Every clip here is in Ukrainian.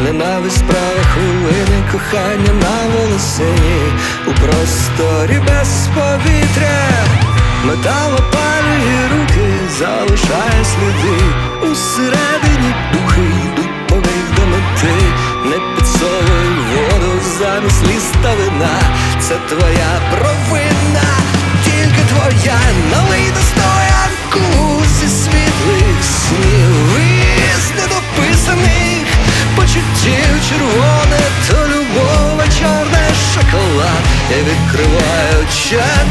ненависть, справа, хвилини, кохання на волосині, у просторі без повітря. Метал опалює руки, залишає сліди. Усередині духи йдуть по них до мети. Не підсовуй воду замість ліс та вина. Це твоя провина, тільки твоя. Налий до стоянку зі світлих снів із недописаних почуттів. Червоне то любов, а чорне шоколад. Я відкриваю чат,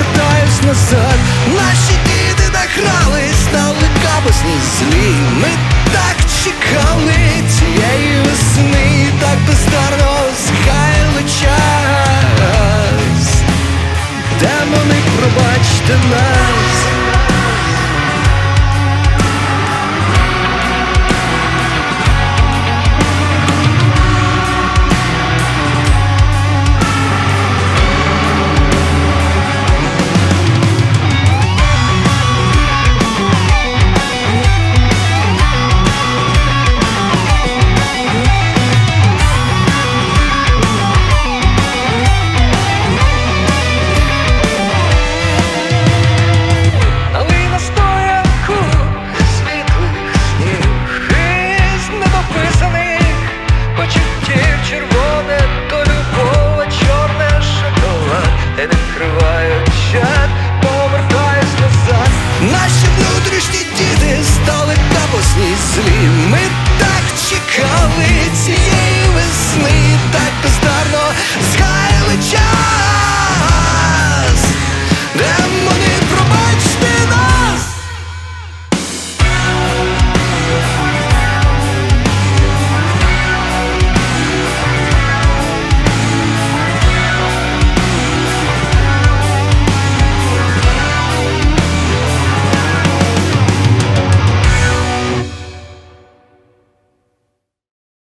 повертаюсь назад. Наші діти награлись, стали капусні злі. Ми